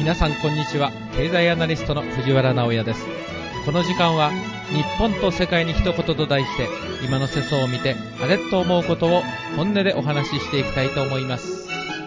皆さんこんにちは。経済アナリストの藤原直也です。この時間は日本と世界に一言と題して、今の世相を見てあれと思うことを本音でお話ししていきたいと思います。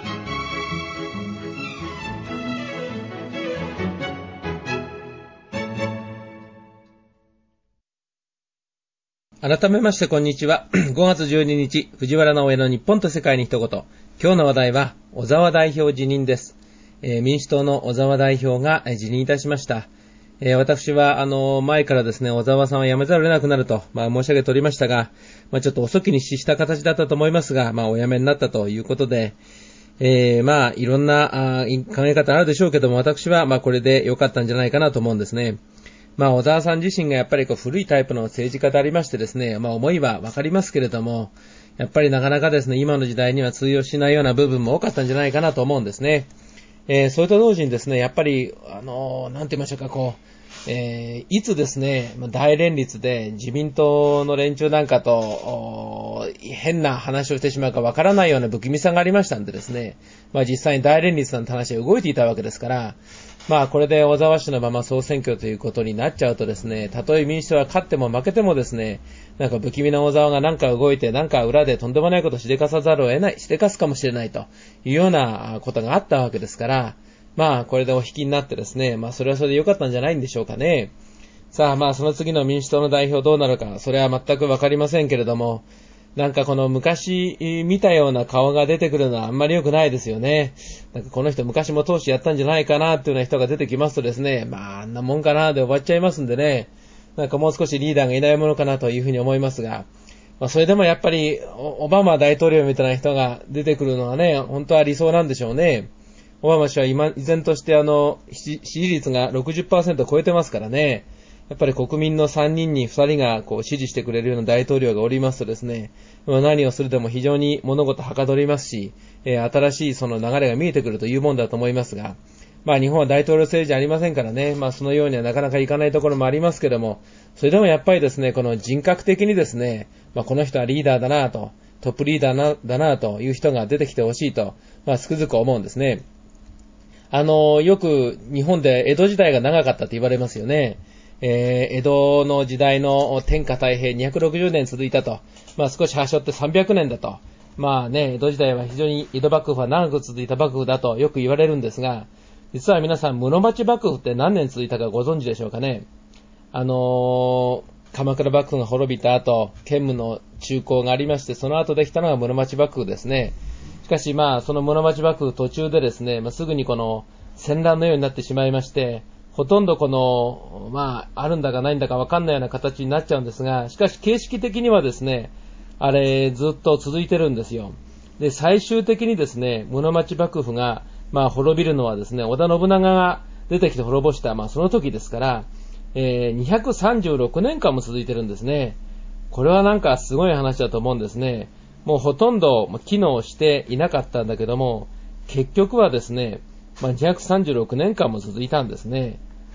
改めましてこんにちは。5月12日、藤原直也の日本と世界に一言。今日の話題は小沢代表辞任です。民主党の小沢代表が辞任いたしました。私は前からですね、小沢さんは辞めざるを得なくなると、申し上げておりましたが、ちょっと遅きに失した形だったと思いますが、お辞めになったということで、いろんな考え方あるでしょうけども、私はこれで良かったんじゃないかなと思うんですね。小沢さん自身がやっぱり古いタイプの政治家でありましてですね、思いはわかりますけれども、やっぱりなかなかですね、今の時代には通用しないような部分も多かったんじゃないかなと思うんですね。それと同時にですね、やっぱり、なんて言いましょうか、いつですね、大連立で自民党の連中なんかと、変な話をしてしまうかわからないような不気味さがありましたんでですね、実際に大連立なんて話が動いていたわけですから、これで小沢氏のまま総選挙ということになっちゃうとですね、たとえ民主党は勝っても負けてもですね、不気味な小沢が動いて裏でとんでもないことをしでかさざるを得ない、しでかすかもしれないというようなことがあったわけですから、これでお引きになってですね、それはそれで良かったんじゃないんでしょうかね。さあ、その次の民主党の代表どうなるか、それは全くわかりませんけれども、この昔見たような顔が出てくるのはあんまり良くないですよね。この人昔も党首やったんじゃないかなっていうような人が出てきますとですね、あんなもんかなで終わっちゃいますんでね、もう少しリーダーがいないものかなというふうに思いますが、それでもやっぱりオバマ大統領みたいな人が出てくるのはね、本当は理想なんでしょうね。オバマ氏は依然として支持率が 60% を超えてますからね。やっぱり国民の3人に2人が支持してくれるような大統領がおりますとですね、何をするでも非常に物事はかどりますし、新しいその流れが見えてくるというもんだと思いますが、日本は大統領政治じゃありませんからね、そのようにはなかなかいかないところもありますけども、それでもやっぱりですね、この人格的にですね、この人はリーダーだなと、トップリーダーだなという人が出てきてほしいと、つくづく思うんですね。よく日本で江戸時代が長かったと言われますよね。江戸の時代の天下太平260年続いたと。少し端折って300年だと。江戸時代は非常に江戸幕府は長く続いた幕府だとよく言われるんですが、実は皆さん室町幕府って何年続いたかご存知でしょうかね。鎌倉幕府が滅びた後、建武の中興がありまして、その後できたのが室町幕府ですね。しかしその室町幕府途中でですね、すぐにこの戦乱のようになってしまいまして、ほとんどあるんだかないんだか分かんないような形になっちゃうんですが、しかし形式的にはですね、あれずっと続いてるんですよ。で、最終的にですね、室町幕府が滅びるのはですね、織田信長が出てきて滅ぼした、その時ですから、236年間も続いてるんですね。これはすごい話だと思うんですね。もうほとんど機能していなかったんだけども、結局はですね、236年間も続いたんですね。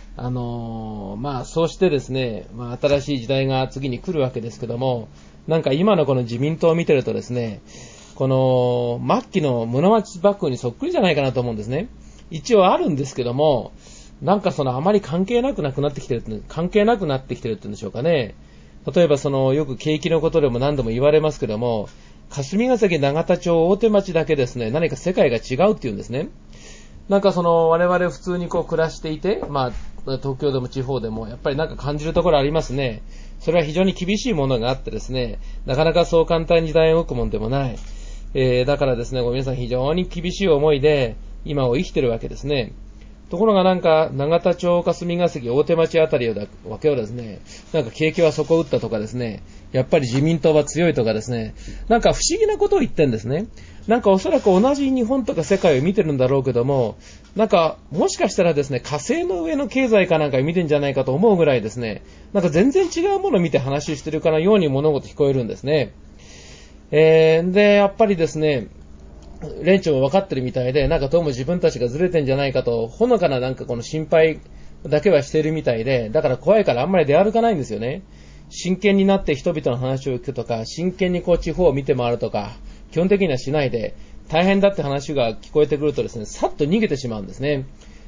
そうしてですね、新しい時代が次に来るわけですけども、今のこの自民党を見てるとですね、この末期の室町幕府にそっくりじゃないかなと思うんですね。一応あるんですけども、あまり関係なくなってきてるっていうんでしょうかね。例えばよく景気のことでも何度も言われますけども、霞ヶ関永田町大手町だけですね、何か世界が違うっていうんですね。我々普通に暮らしていて、東京でも地方でもやっぱり感じるところありますね。それは非常に厳しいものがあってですね、なかなかそう簡単に時代を動くもんでもない。だからですね、皆さん非常に厳しい思いで今を生きてるわけですね。ところが永田町、霞ヶ関、大手町あたりわけをですね、景気は底打ったとかですね、やっぱり自民党は強いとかですね、不思議なことを言ってんですね。おそらく同じ日本とか世界を見てるんだろうけども、もしかしたらですね、火星の上の経済か見てんじゃないかと思うぐらいですね、全然違うものを見て話してるかのように物事聞こえるんですね。で、やっぱりですね、連中も分かってるみたいで、どうも自分たちがずれてんじゃないかと、ほのかなこの心配だけはしているみたいで、だから怖いからあんまり出歩かないんですよね。真剣になって人々の話を聞くとか、真剣に地方を見て回るとか、基本的にはしないで、大変だって話が聞こえてくるとですね、さっと逃げてしまうんですね。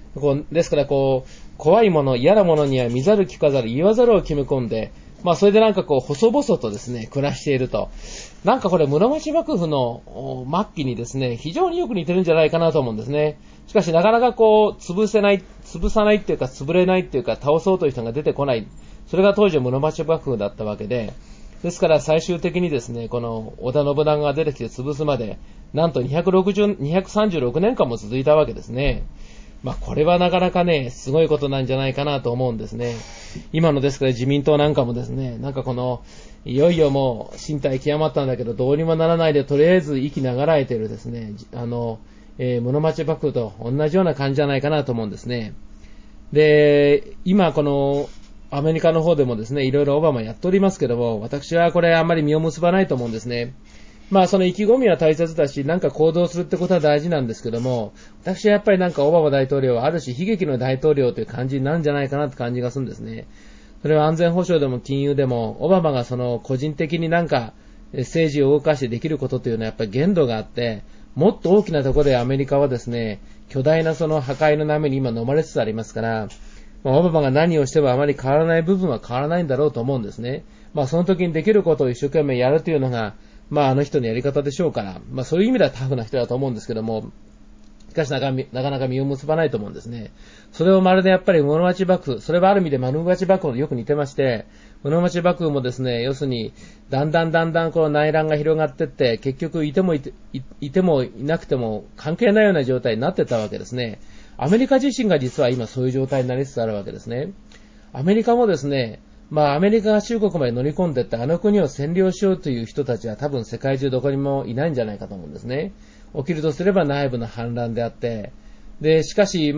ですから怖いもの、嫌なものには見ざる聞かざる、言わざるを決め込んで、それで細々とですね、暮らしていると。これ、室町幕府の末期にですね、非常によく似てるんじゃないかなと思うんですね。しかし、なかなか潰さないっていうか、潰れないっていうか、倒そうという人が出てこない。それが当時の室町幕府だったわけで、ですから最終的にですね、この織田信長が出てきて潰すまで、なんと236年間も続いたわけですね。これはなかなかね、すごいことなんじゃないかなと思うんですね。今のですから自民党なんかもですね、いよいよもう身体極まったんだけど、どうにもならないで、とりあえず息流らえてるですね、室町幕府と同じような感じじゃないかなと思うんですね。で、今アメリカの方でもですね、いろいろオバマやっておりますけども、私はこれあんまり実を結ばないと思うんですね。その意気込みは大切だし、行動するってことは大事なんですけども、私はやっぱりオバマ大統領はある種悲劇の大統領という感じになるんじゃないかなって感じがするんですね。それは安全保障でも金融でも、オバマが個人的に政治を動かしてできることというのはやっぱり限度があって、もっと大きなところでアメリカはですね、巨大な破壊の波に今飲まれつつありますから、オバマが何をしてもあまり変わらない部分は変わらないんだろうと思うんですね。その時にできることを一生懸命やるというのが、あの人のやり方でしょうから、そういう意味ではタフな人だと思うんですけども、しかしなかなか実を結ばないと思うんですね。それをまるでやっぱり室町幕府、それはある意味で室町幕府とよく似てまして、室町幕府もですね、要するに、だんだんこの内乱が広がっていって、結局いてもいなくても関係ないような状態になってたわけですね。アメリカ自身が実は今そういう状態になりつつあるわけですね。アメリカもですね、アメリカが中国まで乗り込んでいってあの国を占領しようという人たちは多分世界中どこにもいないんじゃないかと思うんですね。起きるとすれば内部の反乱であって、で、しかし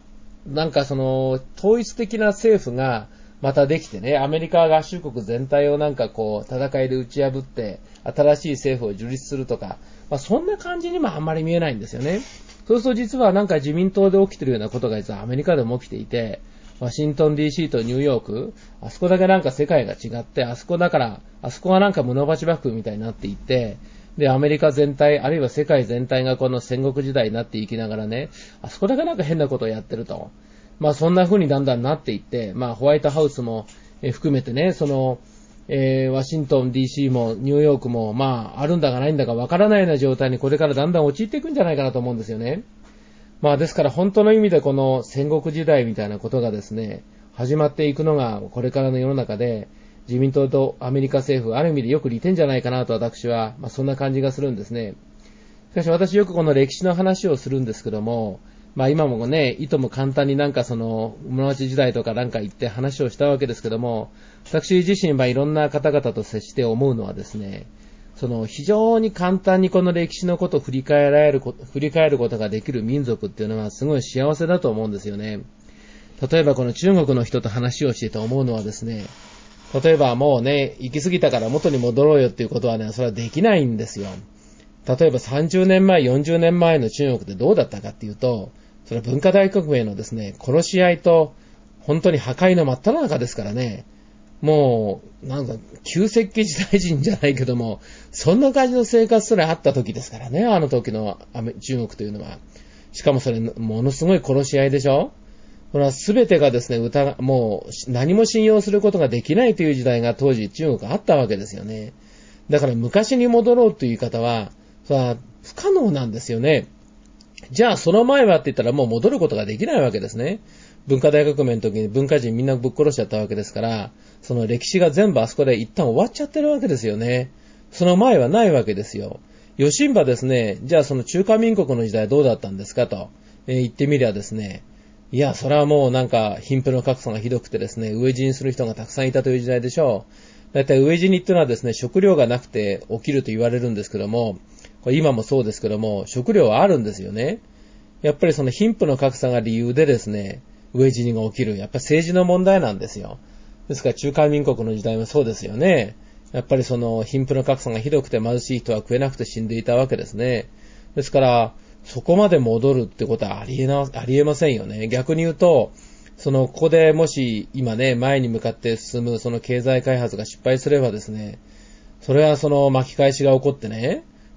統一的な政府がまたできてね、アメリカ合衆国全体を戦いで打ち破って新しい政府を樹立するとか、そんな感じにもあんまり見えないんですよね。そうすると実は自民党で起きているようなことが実はアメリカでも起きていて、ワシントン DC とニューヨーク、あそこだけ世界が違って、あそこが室町幕府みたいになっていって、で、アメリカ全体、あるいは世界全体がこの戦国時代になっていきながらね、あそこだけ変なことをやってると。そんな風にだんだんなっていって、ホワイトハウスも含めてね、ワシントン DC もニューヨークも、あるんだかないんだかわからないような状態にこれからだんだん陥っていくんじゃないかなと思うんですよね。ですから本当の意味でこの戦国時代みたいなことがですね、始まっていくのがこれからの世の中で、自民党とアメリカ政府、ある意味でよく似てんじゃないかなと私は、そんな感じがするんですね。しかし私よくこの歴史の話をするんですけども、今もね、いとも簡単に室町時代とか言って話をしたわけですけども、私自身いろんな方々と接して思うのはですね、非常に簡単にこの歴史のことを振り返ることができる民族っていうのはすごい幸せだと思うんですよね。例えばこの中国の人と話をしていて思うのはですね、例えばもうね、行き過ぎたから元に戻ろうよっていうことはね、それはできないんですよ。例えば30年前、40年前の中国ってどうだったかっていうと、それは文化大革命のですね、殺し合いと本当に破壊の真っ只中ですからね、もう、旧石器時代人じゃないけども、そんな感じの生活すらあった時ですからね、あの時の中国というのは。しかもそれ、ものすごい殺し合いでしょ？これは全てがですね、もう何も信用することができないという時代が当時中国あったわけですよね。だから昔に戻ろうという言い方は、それは不可能なんですよね。じゃあその前はって言ったらもう戻ることができないわけですね。文化大革命の時に文化人みんなぶっ殺しちゃったわけですから、その歴史が全部あそこで一旦終わっちゃってるわけですよね。その前はないわけですよ。余震波ですね、じゃあその中華民国の時代どうだったんですかと、言ってみりゃですね、いや、それはもう貧富の格差がひどくてですね、飢え死にする人がたくさんいたという時代でしょう。だいたい飢え死にっていうのはですね、食料がなくて起きると言われるんですけども、これ今もそうですけども、食料はあるんですよね。やっぱりその貧富の格差が理由でですね、飢え死にが起きる。やっぱり政治の問題なんですよ。ですから中華民国の時代もそうですよね。やっぱりその貧富の格差がひどくて貧しい人は食えなくて死んでいたわけですね。ですから、そこまで戻るってことはありえませんよね。逆に言うと、ここでもし今ね、前に向かって進むその経済開発が失敗すればですね、それはその巻き返しが起こってね、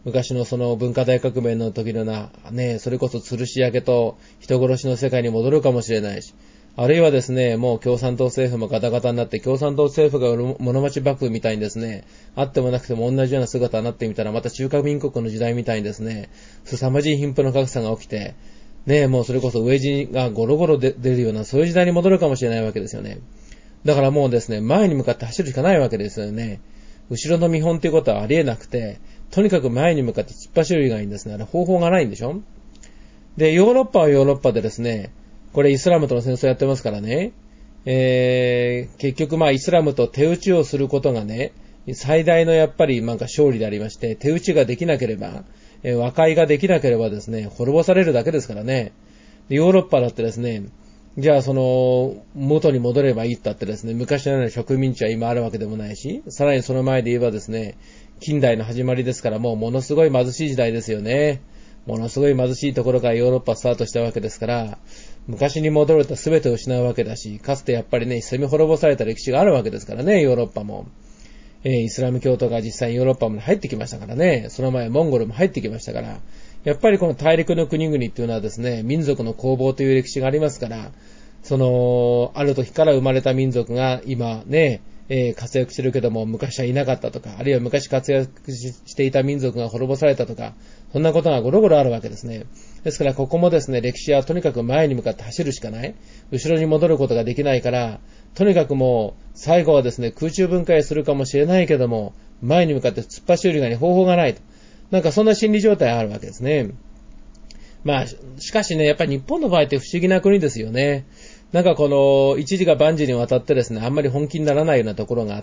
昔のその文化大革命の時のような、ね、それこそ吊るし上げと人殺しの世界に戻るかもしれないし、あるいはですね、もう共産党政府もガタガタになって、共産党政府が物町幕府みたいにですね、あってもなくても同じような姿になってみたら、また中華民国の時代みたいにですね、凄まじい貧富の格差が起きて、ね、もうそれこそ飢え死がゴロゴロ出るような、そういう時代に戻るかもしれないわけですよね。だからもうですね、前に向かって走るしかないわけですよね。後ろの見本ということはありえなくて、とにかく前に向かって突っ走る以外にですね、方法がないんでしょ。で、ヨーロッパはヨーロッパでですね、これイスラムとの戦争やってますからね、結局イスラムと手打ちをすることがね、最大のやっぱり勝利でありまして、手打ちができなければ、和解ができなければですね、滅ぼされるだけですからね。でヨーロッパだってですね、じゃあ元に戻ればいいって言ってですね、昔のような植民地は今あるわけでもないし、さらにその前で言えばですね、近代の始まりですから、もうものすごい貧しい時代ですよね。ものすごい貧しいところからヨーロッパスタートしたわけですから、昔に戻ると全てを失うわけだし、かつてやっぱりね、攻め滅ぼされた歴史があるわけですからね、ヨーロッパも。イスラム教徒が実際にヨーロッパまで入ってきましたからね、その前モンゴルも入ってきましたから、やっぱりこの大陸の国々っていうのはですね、民族の攻防という歴史がありますから、ある時から生まれた民族が今ね、活躍してるけども昔はいなかったとか、あるいは昔活躍していた民族が滅ぼされたとか、そんなことがゴロゴロあるわけですね。ですからここもですね、歴史はとにかく前に向かって走るしかない。後ろに戻ることができないから、とにかくもう最後はですね、空中分解するかもしれないけども、前に向かって突っ走る以外に方法がないと。そんな心理状態があるわけですね。しかしね、やっぱり日本の場合って不思議な国ですよね。一時が万事にわたってですね、あんまり本気にならないようなところがあって、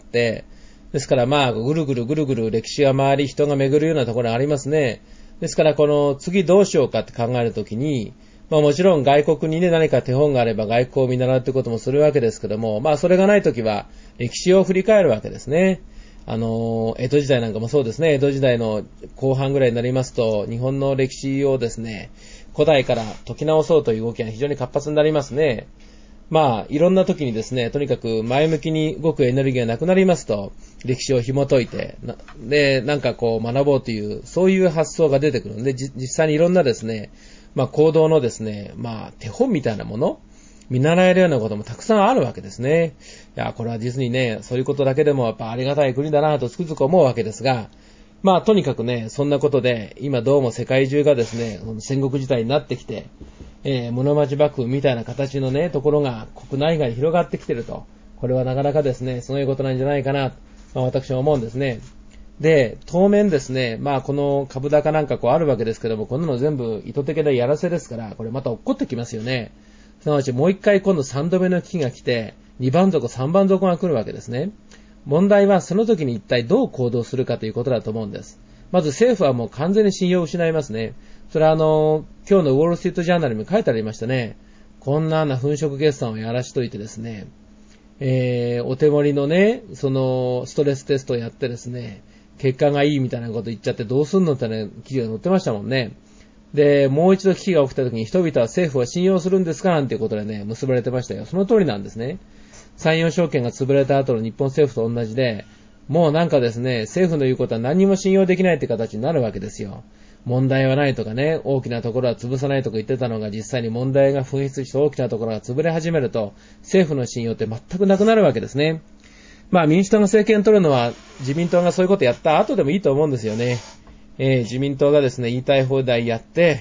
ですからぐるぐる歴史が回り、人が巡るようなところがありますね。ですから次どうしようかって考えるときに、もちろん外国にね、何か手本があれば外交を見習うってこともするわけですけども、それがないときは歴史を振り返るわけですね。江戸時代なんかもそうですね。江戸時代の後半ぐらいになりますと、日本の歴史をですね、古代から解き直そうという動きが非常に活発になりますね。いろんな時にですね、とにかく前向きに動くエネルギーがなくなりますと、歴史を紐解いて、学ぼうという、そういう発想が出てくるので、実際にいろんなですね、行動のですね、手本みたいなもの、見習えるようなこともたくさんあるわけですね。いや、これは実にね、そういうことだけでもやっぱありがたい国だなとつくづく思うわけですが、とにかくね、そんなことで、今どうも世界中がですね、戦国時代になってきて、室町幕府みたいな形のね、ところが国内外に広がってきてると。これはなかなかですね、そういうことなんじゃないかな、私は思うんですね。で、当面ですね、この株高なんかあるわけですけども、こんなの全部意図的なやらせですから、これまた落っこってきますよね。すなわちもう一回今度3度目の危機が来て、2番底、3番底が来るわけですね。問題はその時に一体どう行動するかということだと思うんです。まず政府はもう完全に信用を失いますね。それは今日のウォールストリートジャーナルにも書いてありましたね。こんな粉飾決算をやらしといてですね、お手盛りのね、ストレステストをやってですね、結果がいいみたいなこと言っちゃってどうすんのってね、記事が載ってましたもんね。で、もう一度危機が起きた時に人々は政府は信用するんですかなんていうことでね、結ばれてましたよ。その通りなんですね。山陽証券が潰れた後の日本政府と同じで、もうですね、政府の言うことは何にも信用できないって形になるわけですよ。問題はないとかね、大きなところは潰さないとか言ってたのが実際に問題が噴出して大きなところが潰れ始めると、政府の信用って全くなくなるわけですね。民主党が政権取るのは自民党がそういうことやった後でもいいと思うんですよね。自民党がですね、言いたい放題やって、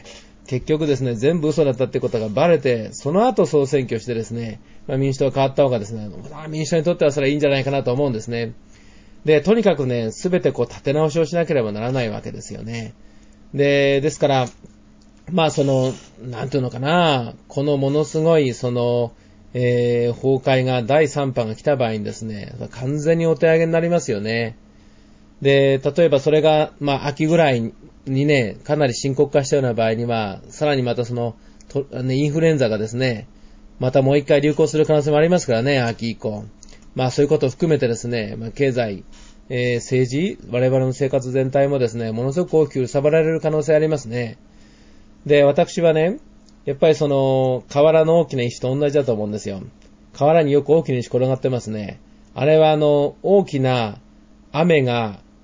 結局ですね、全部嘘だったってことがバレて、その後総選挙してですね、民主党が変わった方がですね、民主党にとってはそれはいいんじゃないかなと思うんですね。で、とにかくね、すべて立て直しをしなければならないわけですよね。ですから、なんていうのかな、このものすごい、崩壊が第3波が来た場合にですね、完全にお手上げになりますよね。で、例えばそれが、秋ぐらいにね、かなり深刻化したような場合には、さらにまたインフルエンザがですね、またもう一回流行する可能性もありますからね、秋以降。そういうことを含めてですね、経済、政治、我々の生活全体もですね、ものすごく大きく揺さぶられる可能性ありますね。で、私はね、やっぱり河原の大きな石と同じだと思うんですよ。河原によく大きな石転がってますね。あれは大きな雨が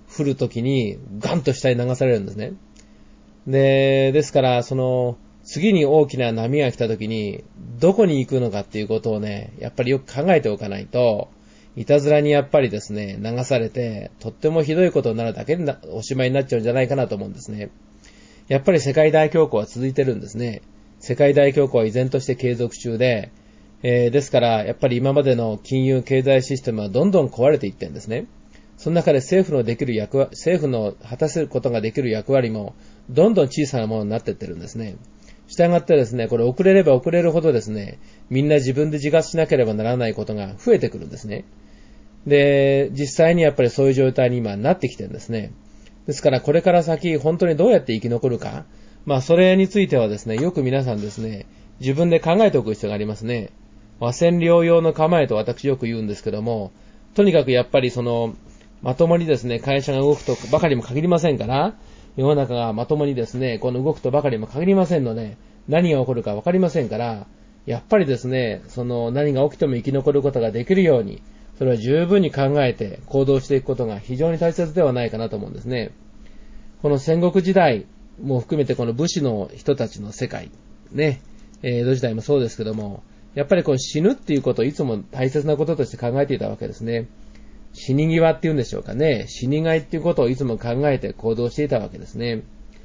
降るときにガンと下に流されるんですね。ですから、次に大きな波が来たときに、どこに行くのかっていうことをね、やっぱりよく考えておかないと、いたずらにやっぱりですね、流されて、とってもひどいことになるだけでおしまいになっちゃうんじゃないかなと思うんですね。やっぱり世界大恐慌は続いてるんですね。世界大恐慌は依然として継続中で、ですから、やっぱり今までの金融経済システムはどんどん壊れていってるんですね。その中で政府の果たせることができる役割も、どんどん小さなものになっていってるんですね。したがってですね、これ遅れれば遅れるほどですね、みんな自分で自覚しなければならないことが増えてくるんですね。で、実際にやっぱりそういう状態に今なってきてるんですね。ですからこれから先本当にどうやって生き残るか、それについてはですね、よく皆さんですね、自分で考えておく必要がありますね。和戦両用の構えと私よく言うんですけども、とにかくやっぱりまともにですね、会社が動くとばかりも限りませんから、世の中がまともにですね、この動くとばかりも限りませんので、何が起こるかわかりませんから、やっぱりですね、何が起きても生き残ることができるように、それは十分に考えて行動していくことが非常に大切ではないかなと思うんですね。この戦国時代も含めてこの武士の人たちの世界、ね、江戸時代もそうですけども、やっぱりこの死ぬっていうことをいつも大切なこととして考えていたわけですね。死に際っていうんでしょうかね。死にがいっていうことをいつも考えて行動していたわけですね。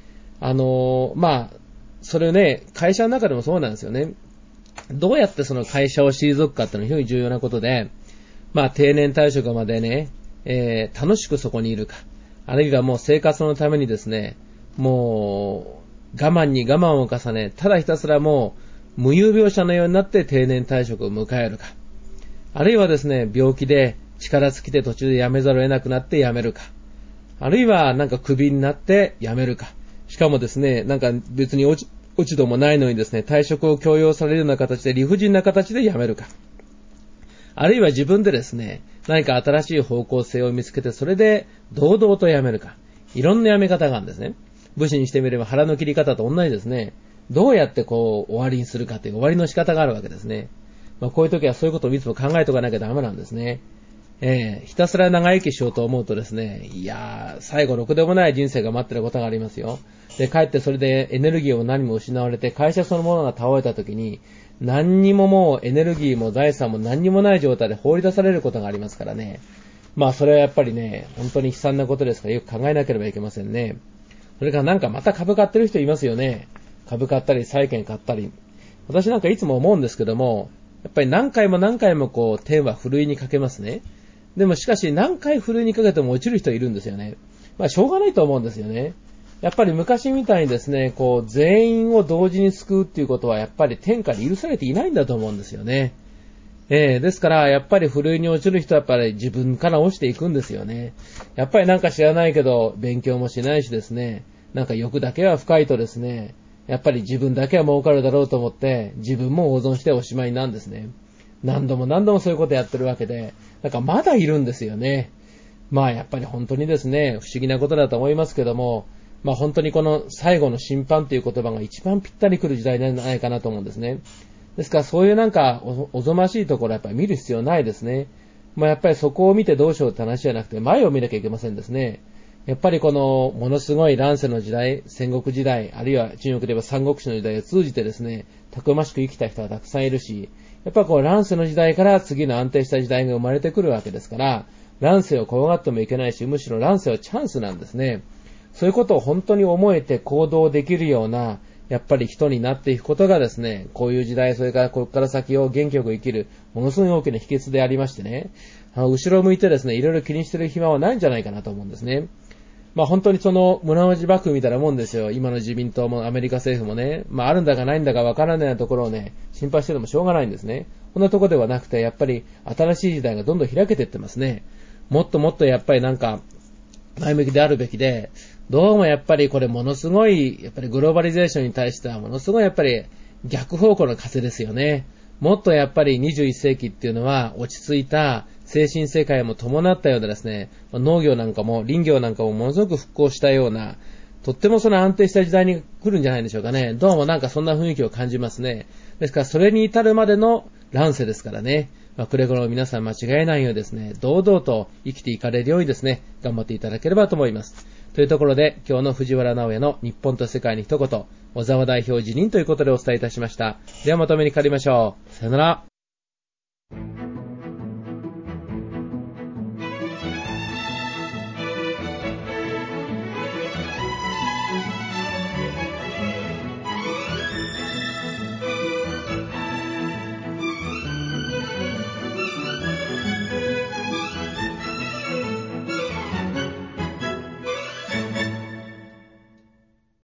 それね、会社の中でもそうなんですよね。どうやってその会社を退くかっていうのは非常に重要なことで、定年退職までね、楽しくそこにいるか。あるいはもう生活のためにですね、もう我慢に我慢を重ね、ただひたすらもう無有病者のようになって定年退職を迎えるか。あるいはですね、病気で力尽きて途中で辞めざるを得なくなって辞めるか。あるいはクビになって辞めるか。しかもですね、別に落ち度もないのにですね、退職を強要されるような形で理不尽な形で辞めるか。あるいは自分でですね、何か新しい方向性を見つけてそれで堂々と辞めるか。いろんな辞め方があるんですね。武士にしてみれば腹の切り方と同じですね。どうやって終わりにするかという終わりの仕方があるわけですね。こういう時はそういうことをいつも考えておかなきゃダメなんですね。ひたすら長生きしようと思うとですね、最後ろくでもない人生が待っていることがありますよ。で、かえってそれでエネルギーを何も失われて、会社そのものが倒れた時に、何にももうエネルギーも財産も何にもない状態で放り出されることがありますからね。それはやっぱりね、本当に悲惨なことですからよく考えなければいけませんね。それからまた株買ってる人いますよね。株買ったり債券買ったり。私いつも思うんですけども、やっぱり何回も天はふるいにかけますね。でもしかし何回ふるいにかけても落ちる人いるんですよね。しょうがないと思うんですよね。やっぱり昔みたいにですね、全員を同時に救うっていうことはやっぱり天下で許されていないんだと思うんですよね。ですからやっぱりふるいに落ちる人はやっぱり自分から落ちていくんですよね。やっぱり知らないけど勉強もしないしですね、欲だけは深いとですね、やっぱり自分だけは儲かるだろうと思って自分も大損しておしまいなんですね。何度もそういうことやってるわけで、まだいるんですよね。やっぱり本当にですね、不思議なことだと思いますけども、本当にこの最後の審判という言葉が一番ぴったり来る時代なんじゃないかなと思うんですね。ですからそういうおぞましいところはやっぱり見る必要ないですね。やっぱりそこを見てどうしようって話じゃなくて前を見なきゃいけませんですね。やっぱりこのものすごい乱世の時代、戦国時代、あるいは中国で言えば三国志の時代を通じてですね、たくましく生きた人はたくさんいるし、やっぱり乱世の時代から次の安定した時代が生まれてくるわけですから、乱世を怖がってもいけないし、むしろ乱世はチャンスなんですね。そういうことを本当に思えて行動できるような、やっぱり人になっていくことがですね、こういう時代、それからここから先を元気よく生きる、ものすごい大きな秘訣でありましてね、後ろを向いてですね、いろいろ気にしてる暇はないんじゃないかなと思うんですね。本当に室町幕府みたいなもんですよ。今の自民党もアメリカ政府もね、あるんだかないんだかわからないところをね、心配しててもしょうがないんですね。こんなところではなくて、やっぱり新しい時代がどんどん開けていってますね。もっともっとやっぱり前向きであるべきで、どうもやっぱりこれものすごい、やっぱりグローバリゼーションに対してはものすごいやっぱり逆方向の風ですよね。もっとやっぱり21世紀っていうのは落ち着いた精神世界も伴ったようなですね、農業なんかも林業なんかもものすごく復興したような、とっても安定した時代に来るんじゃないでしょうかね。どうもそんな雰囲気を感じますね。ですからそれに至るまでの乱世ですからね。 くれぐれも皆さん間違えないようにですね、堂々と生きていかれるようにですね、頑張っていただければと思います。というところで、今日の藤原直哉の日本と世界に一言、小沢代表辞任ということでお伝えいたしました。ではまとめに借りましょう。さよなら。